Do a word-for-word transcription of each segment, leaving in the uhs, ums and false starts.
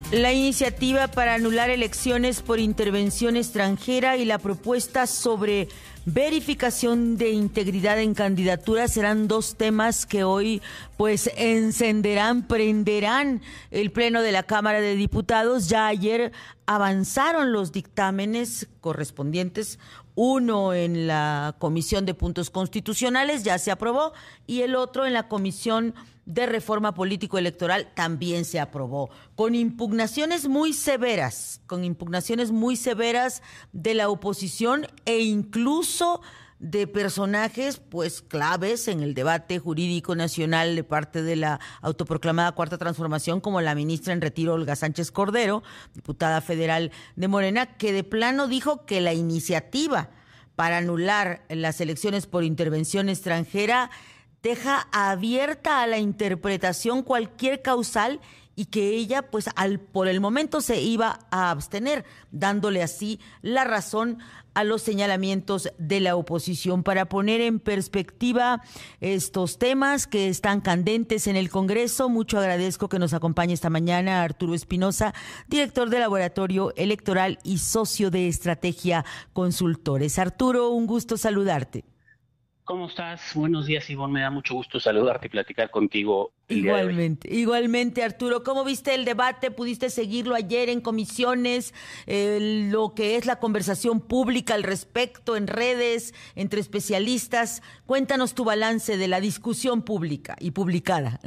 La iniciativa para anular elecciones por intervención extranjera y la propuesta sobre verificación de integridad en candidaturas serán dos temas que hoy pues encenderán, prenderán el Pleno de la Cámara de Diputados. Ya ayer avanzaron los dictámenes correspondientes, uno en la Comisión de Puntos Constitucionales, ya se aprobó, y el otro en la Comisión de Reforma Político-Electoral también se aprobó, con impugnaciones muy severas, con impugnaciones muy severas de la oposición e incluso de personajes pues claves en el debate jurídico nacional de parte de la autoproclamada Cuarta Transformación, como la ministra en retiro Olga Sánchez Cordero, diputada federal de Morena, que de plano dijo que la iniciativa para anular las elecciones por intervención extranjera deja abierta a la interpretación cualquier causal y que ella, pues, al por el momento se iba a abstener, dándole así la razón a los señalamientos de la oposición. Para poner en perspectiva estos temas que están candentes en el Congreso, mucho agradezco que nos acompañe esta mañana Arturo Espinosa, director del Laboratorio Electoral y socio de Estrategia Consultores. Arturo, un gusto saludarte. ¿Cómo estás? Buenos días, Ivonne. Me da mucho gusto saludarte y platicar contigo el Igualmente, día de hoy. igualmente, Arturo. ¿Cómo viste el debate? ¿Pudiste seguirlo ayer en comisiones? Eh, lo que es la conversación pública al respecto en redes, entre especialistas. Cuéntanos tu balance de la discusión pública y publicada.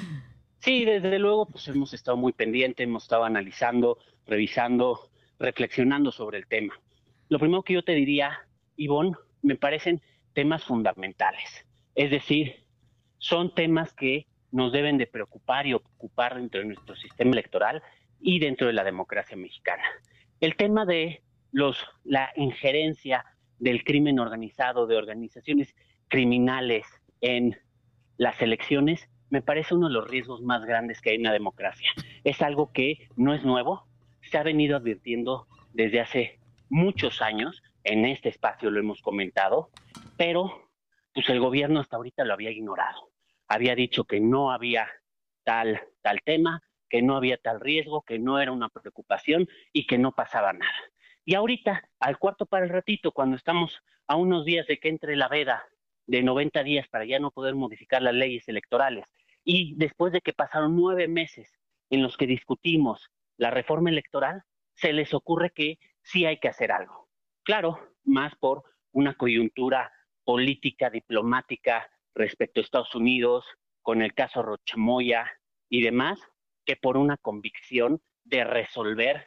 Sí, desde luego, pues hemos estado muy pendientes, hemos estado analizando, revisando, reflexionando sobre el tema. Lo primero que yo te diría, Ivonne, me parecen temas fundamentales, es decir, son temas que nos deben de preocupar y ocupar dentro de nuestro sistema electoral y dentro de la democracia mexicana. El tema de los la injerencia del crimen organizado, de organizaciones criminales en las elecciones, me parece uno de los riesgos más grandes que hay en la democracia. Es algo que no es nuevo, se ha venido advirtiendo desde hace muchos años, en este espacio lo hemos comentado, pero pues el gobierno hasta ahorita lo había ignorado. Había dicho que no había tal, tal tema, que no había tal riesgo, que no era una preocupación y que no pasaba nada. Y ahorita, al cuarto para el ratito, cuando estamos a unos días de que entre la veda de noventa días para ya no poder modificar las leyes electorales, y después de que pasaron nueve meses en los que discutimos la reforma electoral, se les ocurre que sí hay que hacer algo. Claro, más por una coyuntura política, diplomática respecto a Estados Unidos, con el caso Rochamoya y demás, que por una convicción de resolver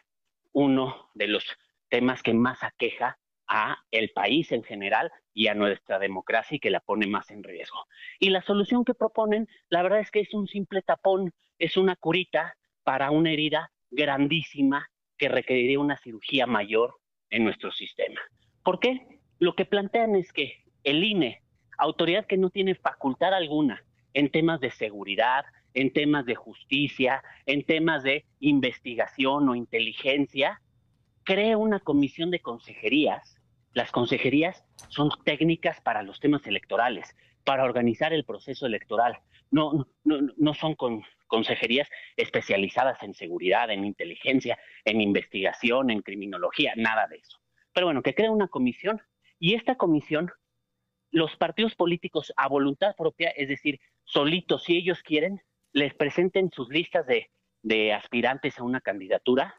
uno de los temas que más aqueja a el país en general y a nuestra democracia y que la pone más en riesgo. Y la solución que proponen, la verdad es que es un simple tapón, es una curita para una herida grandísima que requeriría una cirugía mayor en nuestro sistema. ¿Por qué? Lo que plantean es que el I N E, autoridad que no tiene facultad alguna en temas de seguridad, en temas de justicia, en temas de investigación o inteligencia, cree una comisión de consejerías. Las consejerías son técnicas para los temas electorales, para organizar el proceso electoral. No, no, no son con, consejerías especializadas en seguridad, en inteligencia, en investigación, en criminología, nada de eso. Pero bueno, que crea una comisión, y esta comisión, los partidos políticos a voluntad propia, es decir, solitos, si ellos quieren, les presenten sus listas de, de aspirantes a una candidatura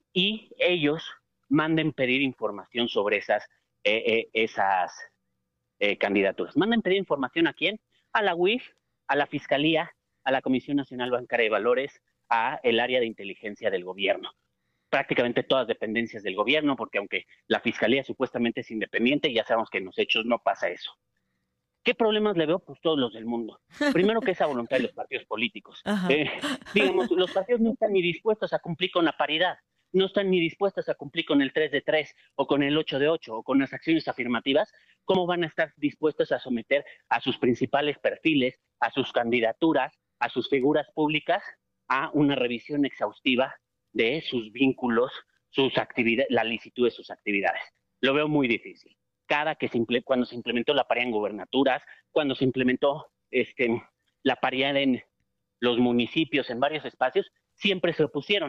y ellos manden pedir información sobre esas, eh, eh, esas eh, candidaturas. Manden pedir información ¿a quién? A la U I F, a la Fiscalía, a la Comisión Nacional Bancaria de Valores, a el área de inteligencia del gobierno. Prácticamente todas dependencias del gobierno, porque aunque la Fiscalía supuestamente es independiente, ya sabemos que en los hechos no pasa eso. ¿Qué problemas le veo? Pues todos los del mundo. Primero, que esa voluntad de los partidos políticos. Eh, digamos, los partidos no están ni dispuestos a cumplir con la paridad, no están ni dispuestos a cumplir con el tres de tres o con el ocho de ocho o con las acciones afirmativas. ¿Cómo van a estar dispuestos a someter a sus principales perfiles, a sus candidaturas, a sus figuras públicas a una revisión exhaustiva de sus vínculos, sus actividades, la licitud de sus actividades? Lo veo muy difícil. Cada que se imple- cuando se implementó la paridad en gubernaturas, cuando se implementó este, la paridad en los municipios, en varios espacios, siempre se opusieron.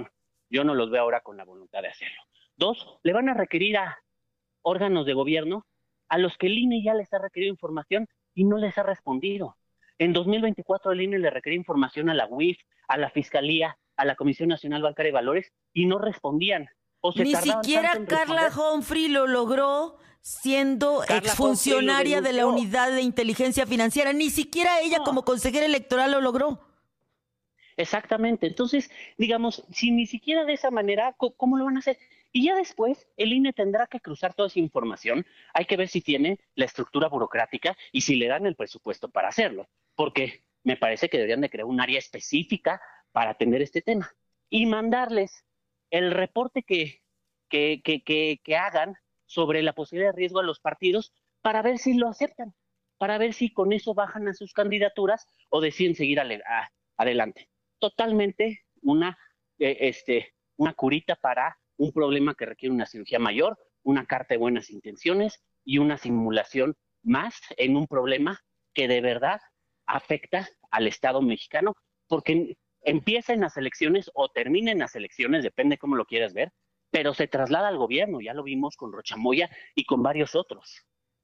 Yo no los veo ahora con la voluntad de hacerlo. Dos, le van a requerir a órganos de gobierno a los que el I N E ya les ha requerido información y no les ha respondido. En dos mil veinticuatro el I N E le requería información a la U I F, a la Fiscalía, a la Comisión Nacional Bancaria de Valores y no respondían. O se Ni siquiera Carla Humphrey lo logró siendo Carla exfuncionaria de la Unidad de Inteligencia Financiera. Ni siquiera ella no. como consejera electoral lo logró. Exactamente. Entonces, digamos, si ni siquiera de esa manera, ¿cómo lo van a hacer? Y ya después el I N E tendrá que cruzar toda esa información. Hay que ver si tiene la estructura burocrática y si le dan el presupuesto para hacerlo. Porque me parece que deberían de crear un área específica para atender este tema. Y mandarles el reporte que, que, que, que, que hagan sobre la posibilidad de riesgo a los partidos para ver si lo aceptan, para ver si con eso bajan a sus candidaturas o deciden seguir ale- a, adelante. Totalmente una, eh, este, una curita para un problema que requiere una cirugía mayor, una carta de buenas intenciones y una simulación más en un problema que de verdad afecta al Estado mexicano, porque empieza en las elecciones o termina en las elecciones, depende cómo lo quieras ver, pero se traslada al gobierno, ya lo vimos con Rocha Moya y con varios otros.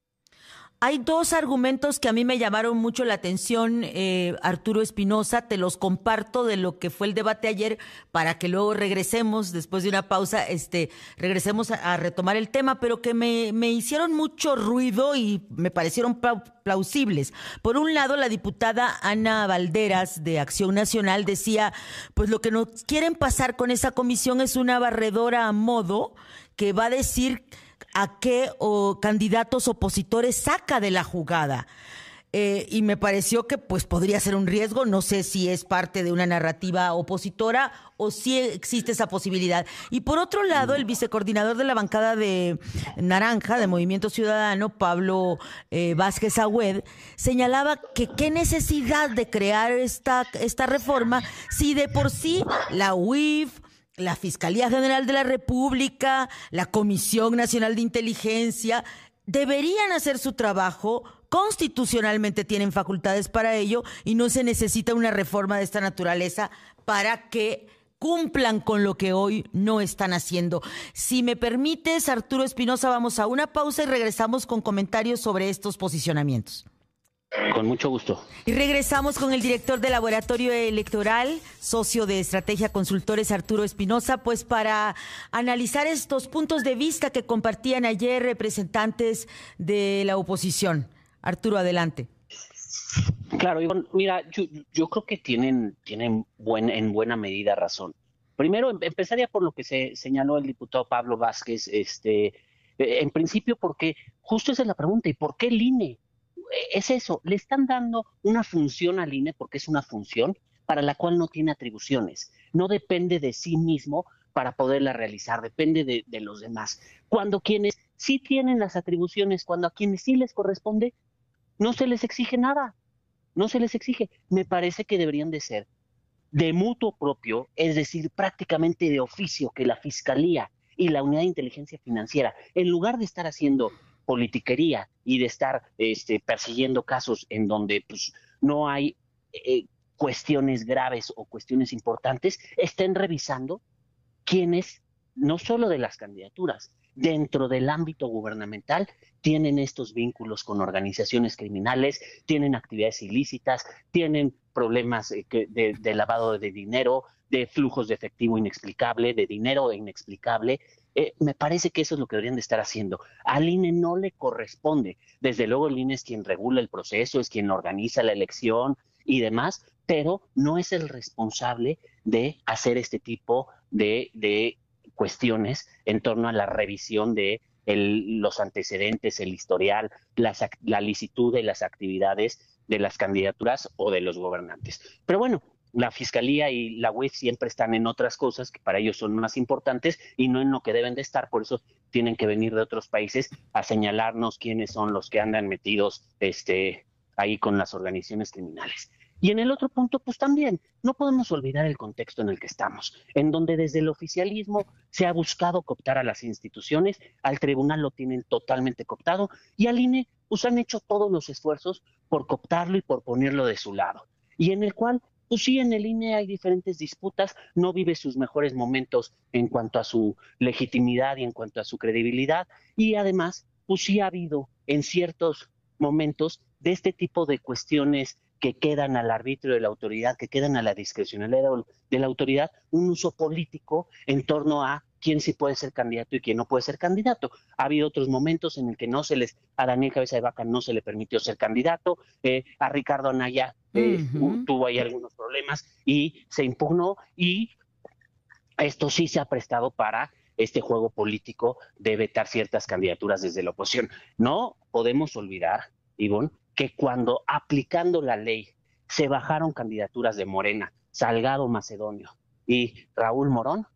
Hay dos argumentos que a mí me llamaron mucho la atención, eh, Arturo Espinosa, te los comparto de lo que fue el debate ayer para que luego regresemos, después de una pausa, este, regresemos a, a retomar el tema, pero que me, me hicieron mucho ruido y me parecieron plausibles. Por un lado, la diputada Ana Valderas de Acción Nacional decía, pues lo que nos quieren pasar con esa comisión es una barredora a modo que va a decir a qué o candidatos opositores saca de la jugada. Eh, y me pareció que pues podría ser un riesgo, no sé si es parte de una narrativa opositora o si existe esa posibilidad. Y por otro lado, el vicecoordinador de la bancada de Naranja, de Movimiento Ciudadano, Pablo eh, Vázquez Agüed, señalaba que qué necesidad de crear esta, esta reforma si de por sí la U I F, la Fiscalía General de la República, la Comisión Nacional de Inteligencia, deberían hacer su trabajo, constitucionalmente tienen facultades para ello y no se necesita una reforma de esta naturaleza para que cumplan con lo que hoy no están haciendo. Si me permites, Arturo Espinosa, vamos a una pausa y regresamos con comentarios sobre estos posicionamientos. Con mucho gusto. Y regresamos con el director del Laboratorio Electoral, socio de Estrategia Consultores, Arturo Espinosa, pues para analizar estos puntos de vista que compartían ayer representantes de la oposición. Arturo, adelante. Claro, Iván, mira, yo, yo creo que tienen, tienen buen, en buena medida razón. Primero, empezaría por lo que se señaló el diputado Pablo Vázquez, este, en principio porque justo esa es la pregunta, ¿y por qué el I N E? Es eso, le están dando una función al I N E porque es una función para la cual no tiene atribuciones, no depende de sí mismo para poderla realizar, depende de, de los demás. Cuando quienes sí tienen las atribuciones, cuando a quienes sí les corresponde, no se les exige nada, no se les exige. Me parece que deberían de ser de mutuo propio, es decir, prácticamente de oficio, que la Fiscalía y la Unidad de Inteligencia Financiera, en lugar de estar haciendo politiquería y de estar este, persiguiendo casos en donde pues, no hay eh, cuestiones graves o cuestiones importantes, estén revisando quienes, no solo de las candidaturas, dentro del ámbito gubernamental, tienen estos vínculos con organizaciones criminales, tienen actividades ilícitas, tienen problemas eh, que de, de lavado de dinero, de flujos de efectivo inexplicable, de dinero inexplicable. Eh, me parece que eso es lo que deberían de estar haciendo. Al I N E no le corresponde. Desde luego el I N E es quien regula el proceso, es quien organiza la elección y demás, pero no es el responsable de hacer este tipo de, de cuestiones en torno a la revisión de el, los antecedentes, el historial, las, la licitud de las actividades de las candidaturas o de los gobernantes. Pero bueno, la Fiscalía y la U I F siempre están en otras cosas que para ellos son más importantes y no en lo que deben de estar, por eso tienen que venir de otros países a señalarnos quiénes son los que andan metidos este, ahí con las organizaciones criminales. Y en el otro punto, pues también, no podemos olvidar el contexto en el que estamos, en donde desde el oficialismo se ha buscado cooptar a las instituciones, al tribunal lo tienen totalmente cooptado y al I N E pues han hecho todos los esfuerzos por cooptarlo y por ponerlo de su lado. Y en el cual Pues sí, en el I N E hay diferentes disputas, no vive sus mejores momentos en cuanto a su legitimidad y en cuanto a su credibilidad, y además, pues sí ha habido en ciertos momentos de este tipo de cuestiones que quedan al arbitrio de la autoridad, que quedan a la discrecionalidad de la autoridad, un uso político en torno a quién sí puede ser candidato y quién no puede ser candidato. Ha habido otros momentos en el que no se les, a Daniel Cabeza de Vaca no se le permitió ser candidato, eh, a Ricardo Anaya eh, Ujú. tuvo ahí algunos problemas y se impugnó, y esto sí se ha prestado para este juego político de vetar ciertas candidaturas desde la oposición. No podemos olvidar, Ivonne, que cuando aplicando la ley se bajaron candidaturas de Morena, Salgado Macedonio y Raúl Morón,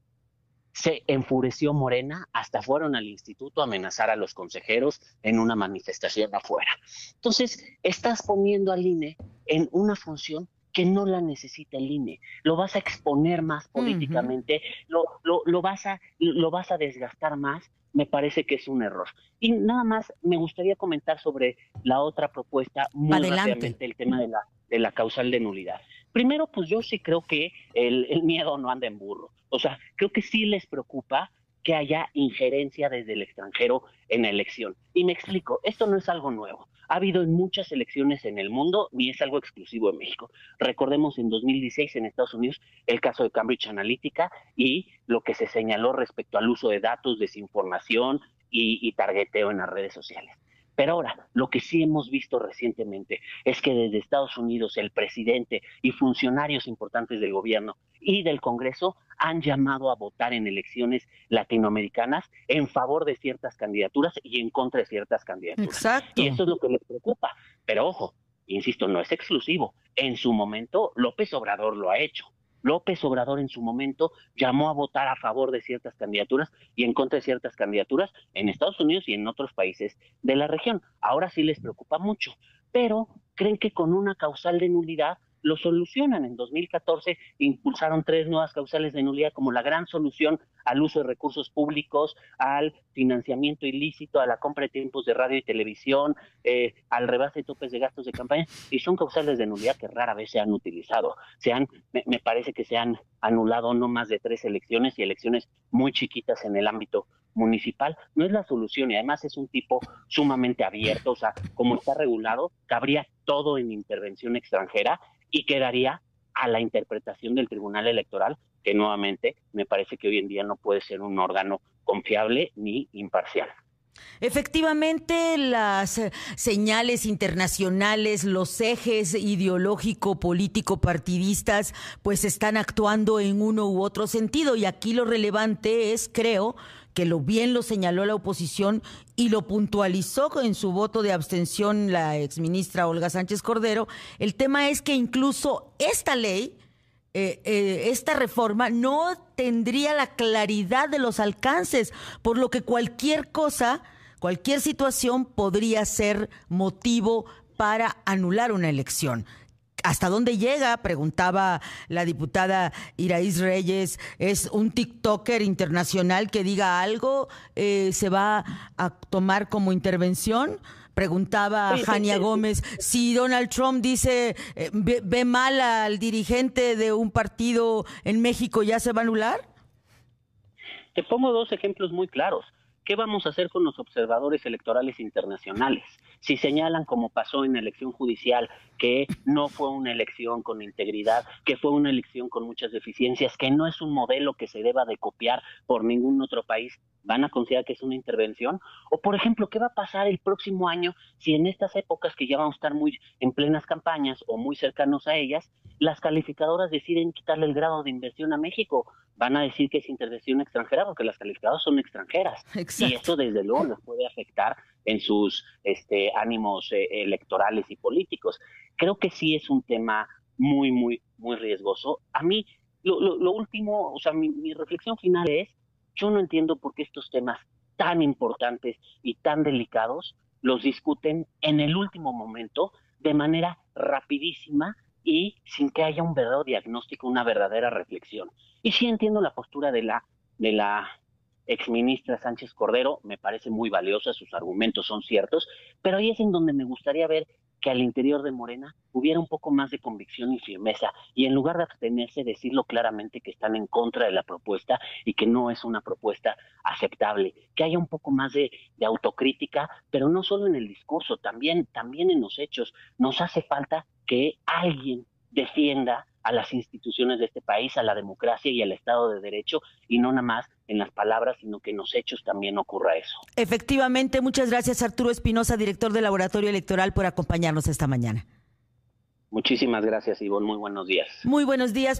se enfureció Morena, hasta fueron al instituto a amenazar a los consejeros en una manifestación afuera. Entonces, estás poniendo al I N E en una función que no la necesita el I N E, lo vas a exponer más Ujú. políticamente, lo, lo, lo, vas a, lo vas a desgastar más, me parece que es un error. Y nada más me gustaría comentar sobre la otra propuesta muy Adelante. rápidamente, el tema de la, de la causal de nulidad. Primero, pues yo sí creo que el, el miedo no anda en burro. O sea, creo que sí les preocupa que haya injerencia desde el extranjero en la elección. Y me explico, esto no es algo nuevo. Ha habido en muchas elecciones en el mundo y es algo exclusivo de México. Recordemos en dos mil dieciséis en Estados Unidos el caso de Cambridge Analytica y lo que se señaló respecto al uso de datos, desinformación y, y targeteo en las redes sociales. Pero ahora, lo que sí hemos visto recientemente es que desde Estados Unidos el presidente y funcionarios importantes del gobierno y del Congreso han llamado a votar en elecciones latinoamericanas en favor de ciertas candidaturas y en contra de ciertas candidaturas. Y Exacto. eso es lo que les preocupa. Pero ojo, insisto, no es exclusivo. En su momento, López Obrador lo ha hecho. López Obrador en su momento llamó a votar a favor de ciertas candidaturas y en contra de ciertas candidaturas en Estados Unidos y en otros países de la región. Ahora sí les preocupa mucho, pero creen que con una causal de nulidad lo solucionan. En dos mil catorce impulsaron tres nuevas causales de nulidad como la gran solución al uso de recursos públicos, al financiamiento ilícito, a la compra de tiempos de radio y televisión, eh, al rebase de topes de gastos de campaña, y son causales de nulidad que rara vez se han utilizado. Se han, me, me parece que se han anulado no más de tres elecciones y elecciones muy chiquitas en el ámbito municipal. No es la solución y además es un tipo sumamente abierto, o sea, como está regulado, cabría todo en intervención extranjera y quedaría a la interpretación del Tribunal Electoral, que nuevamente me parece que hoy en día no puede ser un órgano confiable ni imparcial. Efectivamente, las eh, señales internacionales, los ejes ideológico-político-partidistas, pues están actuando en uno u otro sentido. Y aquí lo relevante es, creo, que lo bien lo señaló la oposición y lo puntualizó en su voto de abstención la exministra Olga Sánchez Cordero. El tema es que incluso esta ley, eh, eh, esta reforma no tendría la claridad de los alcances, por lo que cualquier cosa, cualquier situación podría ser motivo para anular una elección. ¿Hasta dónde llega? Preguntaba la diputada Iraíz Reyes. ¿Es un TikToker internacional que diga algo? Eh, ¿Se va a tomar como intervención? Preguntaba Sí, sí, Jania sí, sí. Gómez, si Donald Trump dice, eh, ve, ve mal al dirigente de un partido en México, ¿ya se va a anular? Te pongo dos ejemplos muy claros. ¿Qué vamos a hacer con los observadores electorales internacionales? Si señalan, como pasó en la elección judicial, que no fue una elección con integridad, que fue una elección con muchas deficiencias, que no es un modelo que se deba de copiar por ningún otro país, ¿van a considerar que es una intervención? O, por ejemplo, ¿qué va a pasar el próximo año si en estas épocas que ya vamos a estar muy en plenas campañas o muy cercanos a ellas, las calificadoras deciden quitarle el grado de inversión a México? Van a decir que es intervención extranjera porque las calificadoras son extranjeras y Exacto. eso desde luego les puede afectar en sus este, ánimos eh, electorales y políticos. Creo que sí es un tema muy, muy, muy riesgoso. A mí, lo, lo, lo último, o sea, mi, mi reflexión final es, yo no entiendo por qué estos temas tan importantes y tan delicados los discuten en el último momento de manera rapidísima y sin que haya un verdadero diagnóstico, una verdadera reflexión. Y sí entiendo la postura de la, de la exministra Sánchez Cordero, me parece muy valiosa, sus argumentos son ciertos, pero ahí es en donde me gustaría ver que al interior de Morena hubiera un poco más de convicción y firmeza, y en lugar de abstenerse, decirlo claramente que están en contra de la propuesta y que no es una propuesta aceptable, que haya un poco más de, de autocrítica, pero no solo en el discurso, también, también en los hechos. Nos hace falta que alguien defienda a las instituciones de este país, a la democracia y al Estado de Derecho, y no nada más en las palabras, sino que en los hechos también ocurra eso. Efectivamente, muchas gracias Arturo Espinosa, director del Laboratorio Electoral, por acompañarnos esta mañana. Muchísimas gracias, Ivonne, muy buenos días. Muy buenos días.